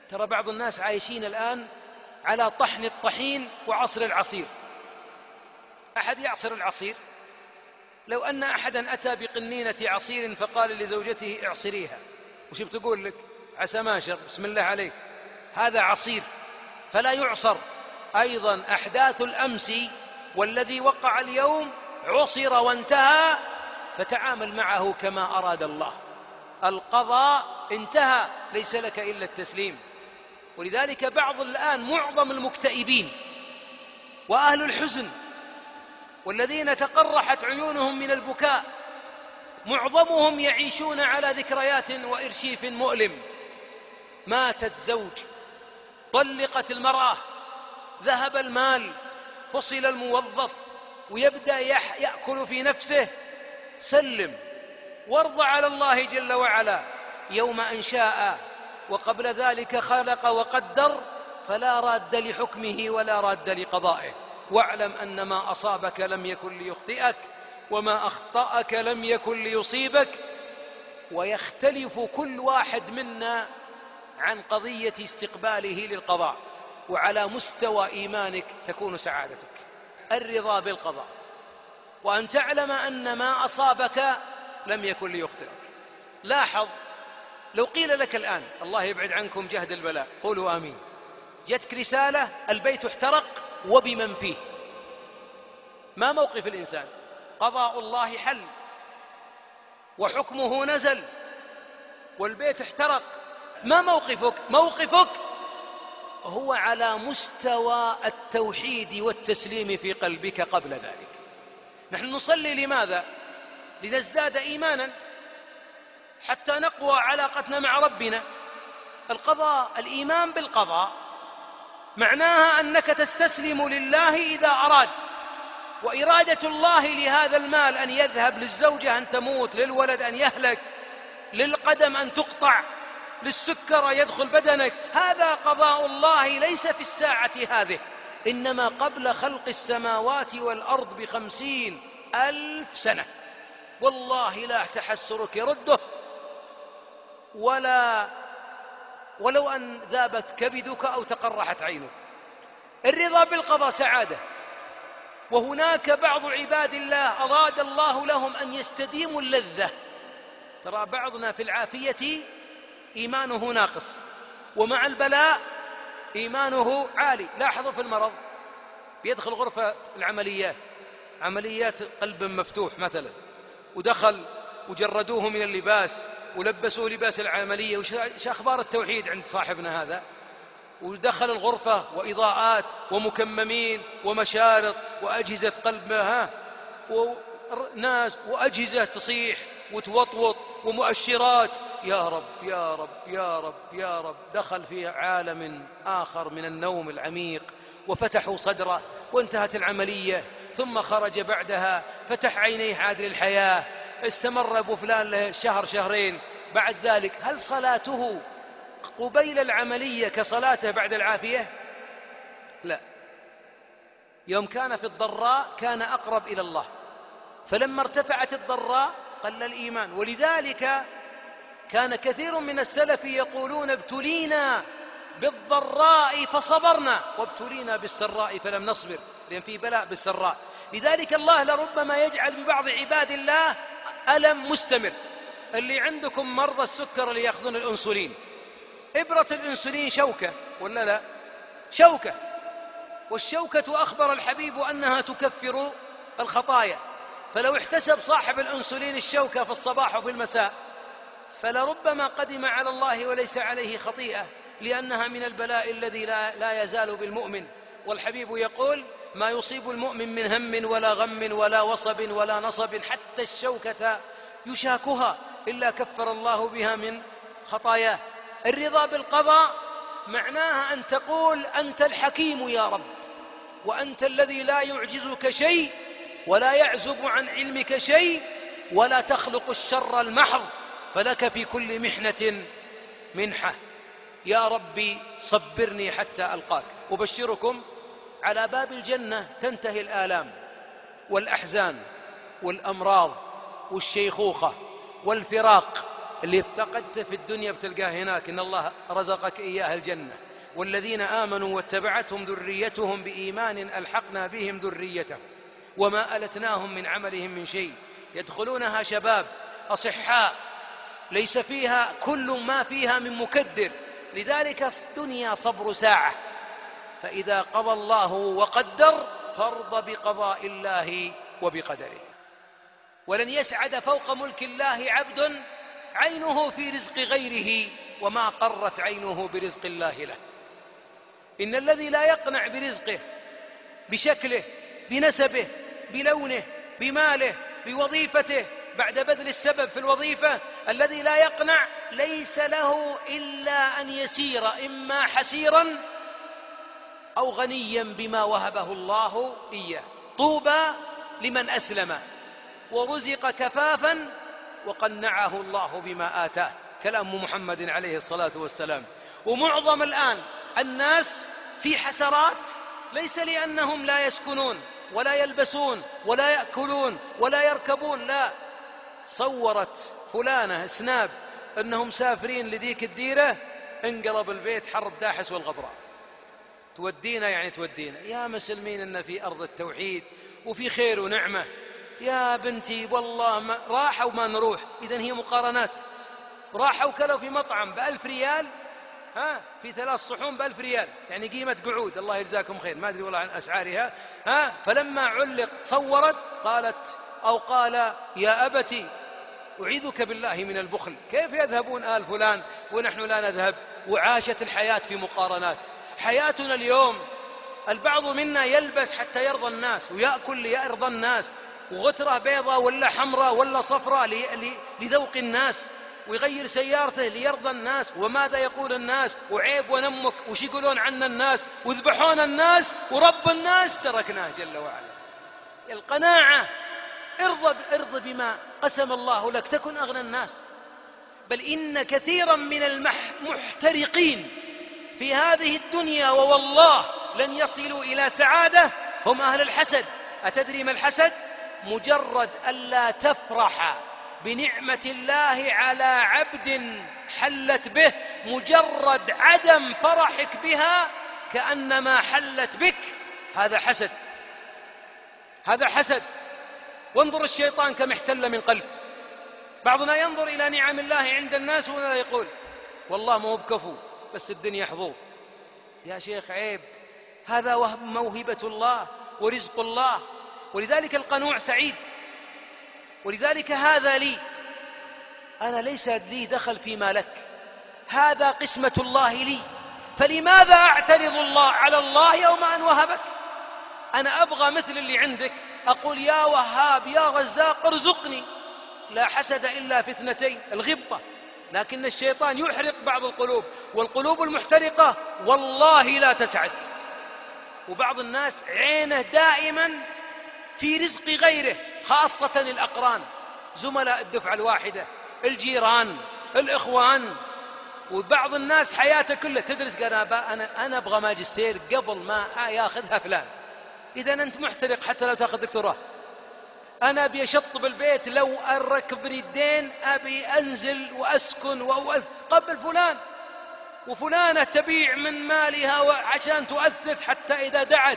ترى بعض الناس عايشين الآن على طحن الطحين وعصر العصير. أحد يعصر العصير، لو أن أحدا أتى بقنينة عصير فقال لزوجته اعصريها، وش بتقول لك؟ عسى ما شر، بسم الله عليك، هذا عصير فلا يعصر. أيضا أحداث الأمس والذي وقع اليوم عصر وانتهى، فتعامل معه كما أراد الله. القضاء انتهى، ليس لك إلا التسليم. ولذلك بعض الآن معظم المكتئبين وأهل الحزن والذين تقرحت عيونهم من البكاء، معظمهم يعيشون على ذكريات وإرشيف مؤلم. مات الزوج، طلقت المرأة، ذهب المال، فصل الموظف، ويبدأ يأكل في نفسه. سلم وارض على الله جل وعلا، يوم أن شاء وقبل ذلك خلق وقدر، فلا راد لحكمه ولا راد لقضائه. واعلم أن ما أصابك لم يكن ليخطئك، وما أخطأك لم يكن ليصيبك. ويختلف كل واحد منا عن قضية استقباله للقضاء، وعلى مستوى إيمانك تكون سعادتك. الرضا بالقضاء، وأن تعلم أن ما أصابك لم يكن ليخطئك. لاحظ، لو قيل لك الآن الله يبعد عنكم جهد البلاء، قولوا آمين، جتك رسالة البيت احترق وبمن فيه، ما موقف الإنسان؟ قضاء الله حل وحكمه نزل والبيت احترق، ما موقفك؟ موقفك هو على مستوى التوحيد والتسليم في قلبك قبل ذلك. نحن نصلي لماذا؟ لنزداد إيمانا، حتى نقوى علاقتنا مع ربنا. القضاء، الإيمان بالقضاء معناها أنك تستسلم لله إذا أراد، وإرادة الله لهذا المال أن يذهب، للزوجة أن تموت، للولد أن يهلك، للقدم أن تقطع، للسكر يدخل بدنك، هذا قضاء الله ليس في الساعة هذه، إنما قبل خلق السماوات والأرض ب50,000 سنة. والله لا تحسرك يرده، ولو أن ذابت كبدك أو تقرحت عينك. الرضا بالقضاء سعادة. وهناك بعض عباد الله أراد الله لهم أن يستديموا اللذة. ترى بعضنا في العافية إيمانه ناقص، ومع البلاء إيمانه عالي. لاحظوا في المرض، بيدخل غرفة العمليات، عمليات قلب مفتوح مثلا، ودخل وجردوه من اللباس ولبسوه لباس العملية، وش أخبار التوحيد عند صاحبنا هذا؟ ودخل الغرفة وإضاءات ومكممين ومشارط وأجهزة قلب وناس وأجهزة تصيح وتوطوط ومؤشرات. يا رب يا رب يا رب يا رب. دخل في عالم آخر من النوم العميق، وفتحوا صدره وانتهت العملية. ثم خرج بعدها، فتح عينيه عاد للحياة، استمر أبو فلان له شهر شهرين. بعد ذلك هل صلاته قبيل العملية كصلاته بعد العافية؟ لا. يوم كان في الضراء كان أقرب إلى الله، فلما ارتفعت الضراء قل الإيمان. ولذلك كان كثير من السلف يقولون ابتلينا بالضراء فصبرنا، وابتلينا بالسراء فلم نصبر، لأن في بلاء بالسراء. لذلك الله لربما يجعل ببعض عباد الله ألم مستمر. اللي عندكم مرضى السكر اللي يأخذون الأنسولين، إبرة الأنسولين شوكة ولا لا؟ شوكة، والشوكة أخبر الحبيب أنها تكفر الخطايا. فلو احتسب صاحب الأنسولين الشوكة في الصباح وفي المساء، فلربما قدم على الله وليس عليه خطيئة، لأنها من البلاء الذي لا يزال بالمؤمن. والحبيب يقول: ما يصيب المؤمن من هم ولا غم ولا وصب ولا نصب حتى الشوكة يشاكها إلا كفر الله بها من خطاياه. الرضا بالقضاء معناها أن تقول: أنت الحكيم يا رب، وأنت الذي لا يعجزك شيء ولا يعزب عن علمك شيء، ولا تخلق الشر المحض، فلك في كل محنة منحة. يا ربي صبرني حتى ألقاك. أبشركم، على باب الجنة تنتهي الآلام والأحزان والأمراض والشيخوخة والفراق. اللي افتقدته في الدنيا بتلقاه هناك، إن الله رزقك إياه الجنة. والذين آمنوا واتبعتهم ذريتهم بإيمان ألحقنا بهم ذريتهم وما ألتناهم من عملهم من شيء، يدخلونها شباب أصحاء ليس فيها كل ما فيها من مكدر. لذلك الدنيا صبر ساعة، فإذا قضى الله وقدر فارض بقضاء الله وبقدره. ولن يسعد فوق ملك الله عبد عينه في رزق غيره وما قرت عينه برزق الله له. إن الذي لا يقنع برزقه، بشكله، بنسبه، بلونه، بماله، بوظيفته بعد بذل السبب في الوظيفة، الذي لا يقنع ليس له إلا أن يسير إما حسيرا أو غنيا بما وهبه الله إياه. طوبى لمن أسلم ورزق كفافا وقنعه الله بما آتاه، كلام محمد عليه الصلاة والسلام. ومعظم الآن الناس في حسرات، ليس لأنهم لا يسكنون ولا يلبسون ولا يأكلون ولا يركبون، لا، صورت فلانة سناب أنهم سافرين لذيك الديرة، انقلب البيت حرب داحس والغبراء. تودينا يعني تودينا يا مسلمين إن في أرض التوحيد وفي خير ونعمة. يا بنتي والله ما راحوا وما نروح. إذن هي مقارنات. راحوا كلوا في مطعم ب1000 ريال، في 3 صحون ب1000 ريال، يعني قيمة قعود، الله يجزاكم خير، ما أدري والله عن أسعارها. فلما علق صورت قالت أو قال يا أبتي أعيذك بالله من البخل، كيف يذهبون آل فلان ونحن لا نذهب؟ وعاشت الحياة في مقارنات. حياتنا اليوم البعض منا يلبس حتى يرضى الناس ويأكل ليرضى الناس، وغترة بيضة ولا حمراء ولا صفراء لذوق الناس، ويغير سيارته ليرضى الناس. وماذا يقول الناس؟ وعيب ونمك، وش يقولون عنا الناس؟ وذبحون الناس، ورب الناس تركناه جل وعلا. القناعة، ارض بما قسم الله لك تكن أغنى الناس. بل إن كثيرا من المحترقين في هذه الدنيا ووالله لن يصلوا إلى سعادة هم أهل الحسد. أتدري ما الحسد؟ مجرد ألا تفرح بنعمة الله على عبد حلت به، مجرد عدم فرحك بها كأنما حلت بك، هذا حسد، هذا حسد. وانظر الشيطان كم احتل من قلب. بعضنا ينظر إلى نعم الله عند الناس ولا يقول والله ما هو بكفو، بس الدنيا حظوظ. يا شيخ عيب، هذا موهبة الله ورزق الله. ولذلك القنوع سعيد. ولذلك هذا لي، أنا ليس لي دخل فيما لك، هذا قسمة الله لي، فلماذا أعترض الله على الله يوم أن وهبك؟ أنا أبغى مثل اللي عندك، أقول يا وهاب يا رزاق ارزقني. لا حسد إلا في 2، الغبطة. لكن الشيطان يحرق بعض القلوب، والقلوب المحترقة والله لا تسعد. وبعض الناس عينه دائما في رزق غيره، خاصة الأقران، زملاء الدفعة الواحدة، الجيران، الإخوان. وبعض الناس حياته كلها تدرس، قال أنا أبغى ماجستير قبل ما ياخذها فلان. إذا أنت محترق حتى لو تأخذ دكتوراه. أنا أبي أشطب البيت، لو أركبني الدين أبي أنزل وأسكن وأقبل فلان. وفلانة تبيع من مالها عشان تؤثث حتى إذا دعت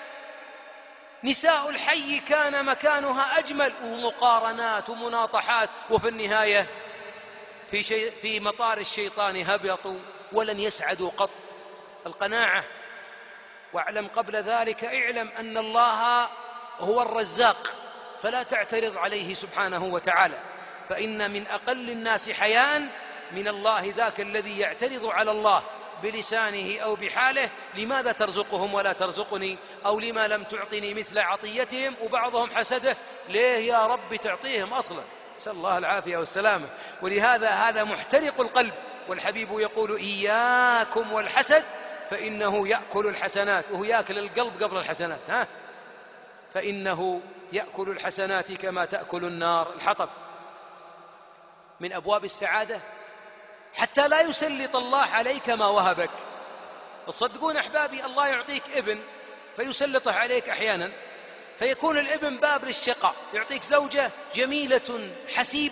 نساء الحي كان مكانها أجمل. ومقارنات ومناطحات، وفي النهاية في مطار الشيطان هبطوا ولن يسعدوا قط. القناعة. واعلم قبل ذلك، اعلم أن الله هو الرزاق، فلا تعترض عليه سبحانه وتعالى، فإن من أقل الناس حياء من الله ذاك الذي يعترض على الله بلسانه أو بحاله: لماذا ترزقهم ولا ترزقني؟ أو لما لم تعطني مثل عطيتهم؟ وبعضهم حسده: ليه يا رب تعطيهم أصلا؟ نسأل الله العافية والسلامة. ولهذا هذا محترق القلب. والحبيب يقول: إياكم والحسد فإنه يأكل الحسنات. وهو يأكل القلب قبل الحسنات، فإنه يأكل الحسنات كما تأكل النار الحطب. من أبواب السعادة حتى لا يسلط الله عليك ما وهبك. تصدقون أحبابي، الله يعطيك ابن فيسلطه عليك أحيانا، فيكون الابن باب للشقاء. يعطيك زوجة جميلة حسيبة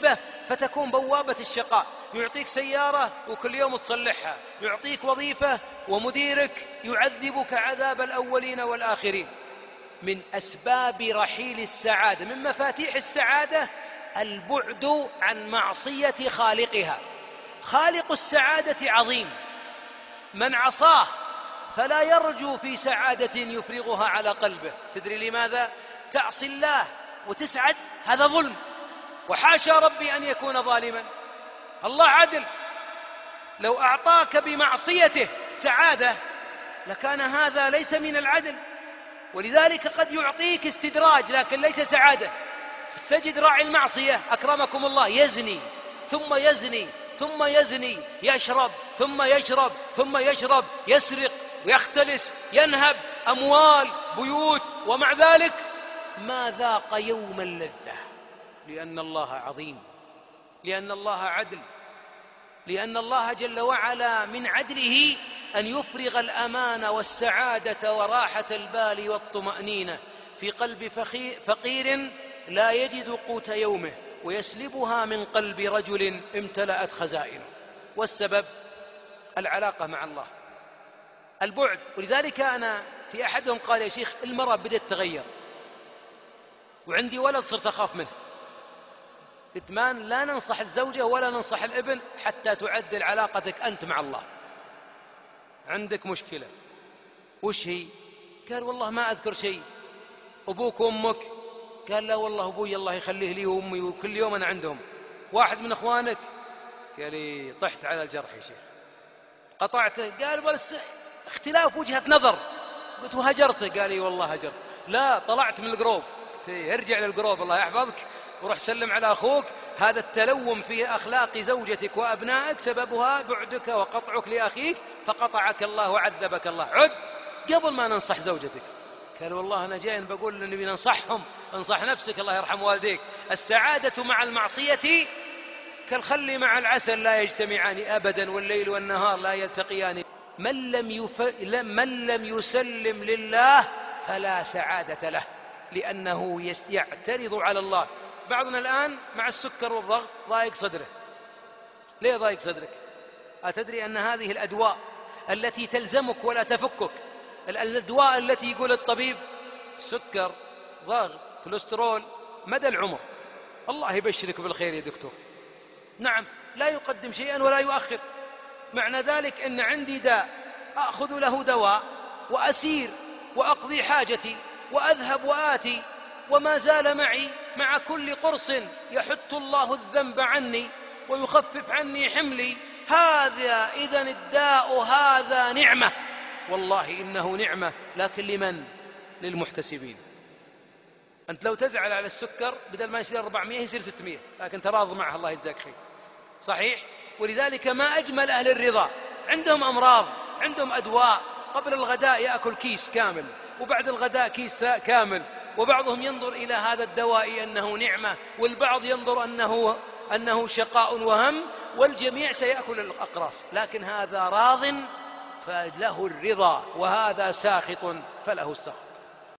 فتكون بوابة الشقاء. يعطيك سيارة وكل يوم تصلحها، يعطيك وظيفة ومديرك يعذبك عذاب الأولين والآخرين. من أسباب رحيل السعادة، من مفاتيح السعادة البعد عن معصية خالقها. خالق السعادة عظيم، من عصاه فلا يرجو في سعادة يفرغها على قلبه. تدري لماذا؟ تعصي الله وتسعد، هذا ظلم، وحاشا ربي أن يكون ظالما. الله عدل، لو أعطاك بمعصيته سعادة لكان هذا ليس من العدل. ولذلك قد يعطيك استدراج لكن ليس سعادة. تجد راعي المعصية أكرمكم الله يزني ثم يزني ثم يزني، يشرب ثم يشرب ثم يشرب، يسرق ويختلس، ينهب أموال بيوت، ومع ذلك ما ذاق يوم اللذة، لأن الله عظيم، لأن الله عدل، لأن الله جل وعلا من عدله أن يفرغ الأمان والسعادة وراحة البال والطمأنينة في قلب فقير لا يجد قوت يومه، ويسلبها من قلب رجل امتلأت خزائنه. والسبب العلاقة مع الله، البعد. ولذلك أنا في أحدهم قال: يا شيخ المرأة بدأت تغير، وعندي ولد صرت أخاف منه. قلت: لا ننصح الزوجة ولا ننصح الابن حتى تعدل علاقتك أنت مع الله. عندك مشكلة، وش هي؟ قال: والله ما أذكر شيء. أبوك وأمك؟ قال: لا والله أبوي الله يخليه لي وأمي وكل يوم أنا عندهم. واحد من أخوانك؟ قال لي: طحت على الجرح يا شيخ، قطعته. قال: بس اختلاف وجهة نظر. قلت: وهجرته؟ قال لي: والله هجرت. لا، طلعت من الجروب. ارجع للجروب الله يحفظك، وروح سلم على أخوك. هذا التلوم في أخلاق زوجتك وأبنائك سببها بعدك وقطعك لأخيك، فقطعك الله وعذبك الله. عد قبل ما ننصح زوجتك. قال: والله أنا جاي بقول لنبي ننصحهم. انصح نفسك، الله يرحم والديك. السعادة مع المعصية كالخل مع العسل، لا يجتمعان أبدا، والليل والنهار لا يلتقيان. من لم يسلم لله فلا سعادة له، لأنه يعترض على الله. بعضنا الآن مع السكر والضغط ضايق صدره. ليه ضايق صدرك؟ أتدري أن هذه الأدواء التي تلزمك ولا تفكك، الأدواء التي يقول الطبيب سكر، ضغط، كوليسترول مدى العمر. الله يبشرك بالخير يا دكتور. نعم، لا يقدم شيئا ولا يؤخر. معنى ذلك أن عندي داء أخذ له دواء وأسير وأقضي حاجتي وأذهب وآتي، وما زال معي مع كل قرص يحط الله الذنب عني ويخفف عني حملي. هذا إذن الداء هذا نعمة، والله إنه نعمة، لكن لمن؟ للمحتسبين. أنت لو تزعل على السكر بدل ما يصير 400 يصير 600، لكن تراض معه الله يجزاك خير. صحيح؟ ولذلك ما أجمل أهل الرضا، عندهم أمراض، عندهم أدواء، قبل الغداء يأكل كيس كامل، وبعد الغداء كيس كامل. وبعضهم ينظر إلى هذا الدواء أنه نعمة، والبعض ينظر أنه شقاء وهم، والجميع سيأكل الأقراص. لكن هذا راض فله الرضا، وهذا ساخط فله السخط.